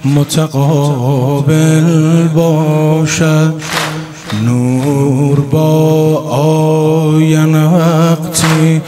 متقابل باشد. نور با آینه وقتی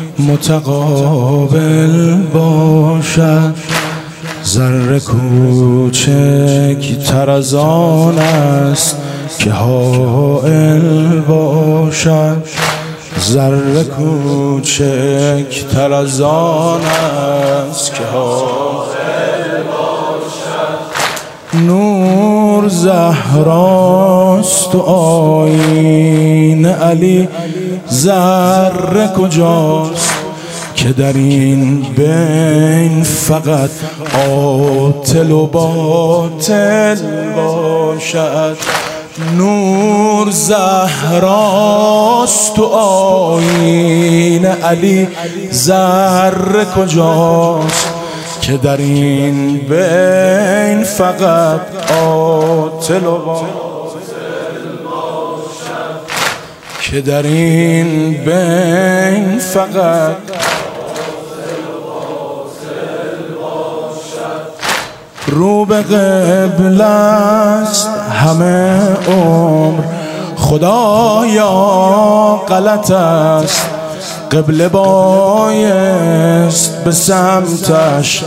متقابل باشد. ذره کوچک تر از آن است که حائل باشد. ذره کوچک تر از آن است که حائل باشد. نور زهراست و آیین علی ذره کجاست که در این بین فقط عاطل و باطل باشد. نور زهراست و آیین علی ذره کجاست که در این بین فقط عاطل و باطل باشد. که در این بین فقط رو به قبل است همه عمر خدایا غلط است. قبله بایست به سمتش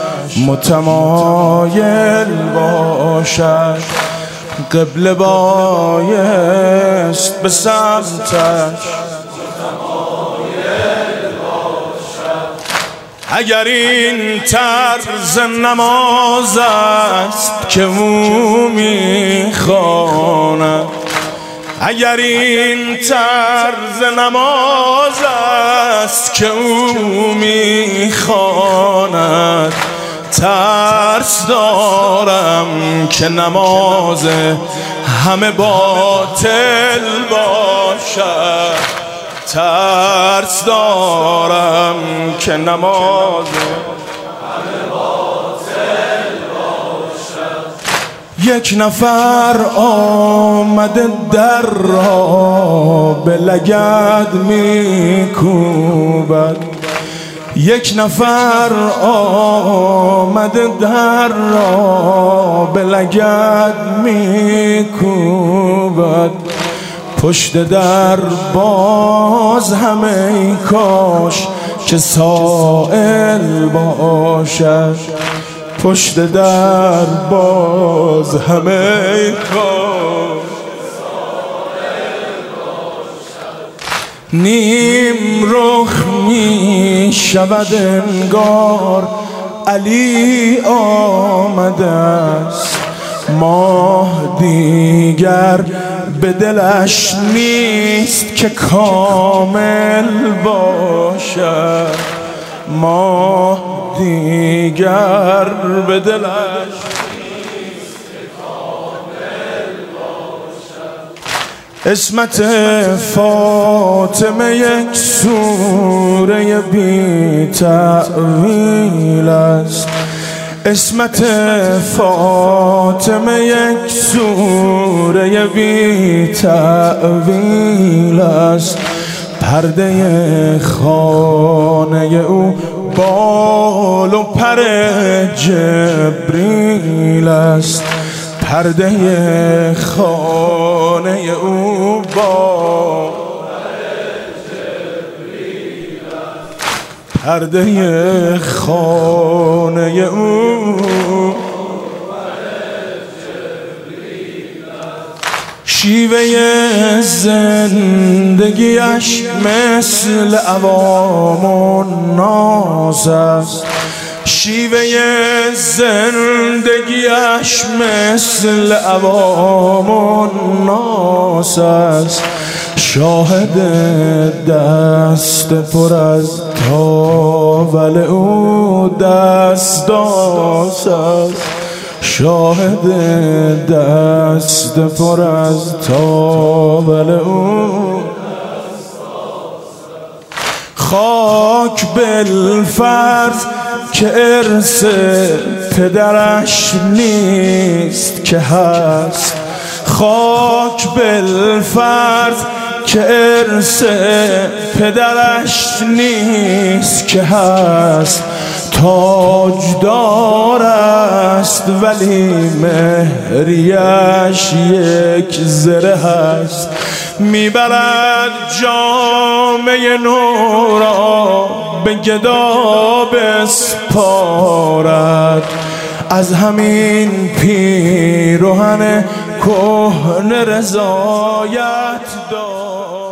متمایل باشد. قبله بایست به سمتش اگر این طرز نماز است که او میخواند. اگر این طرز نماز است که او میخواند. ترس دارم که نماز همه باطل باشد. ترس دارم که نماز همه باطل باشد. یک نفر آمده در را به لگد میکوبد. یک نفر آمده در را به لگد میکوبد. پشت در باز همه کاش که سائل باشد. پشت در باز همه کاش نیم رخ می شود انگار علی آمده است. ماه دیگر به دلش نیست که کامل باشد. ماه دیگر به دلش نیست که کامل باشد. اسمت فاطمه یک سوره بی تأویل است. اسمت فاطمه یک سوره بی تأویل است. پرده خانه او بال و پر جبریل است. پرده خانه او بال پرده خانه او شیوه زندگیش مثل عوام الناس است. شیوه زندگیش مثل عوام الناس است. شاهد دست پر از تاول او دستاس است. شاهد دست پر از تاول او خاک بالفرض که ارث پدرش نیست که هست. خاک بالفرض که ارث پدرش نیست که هست. تاجدار است ولی مهریش یک زره است. میبرد جامه نو را به گدا بسپارد، از همین پیراهن کهنه رضایت دارد.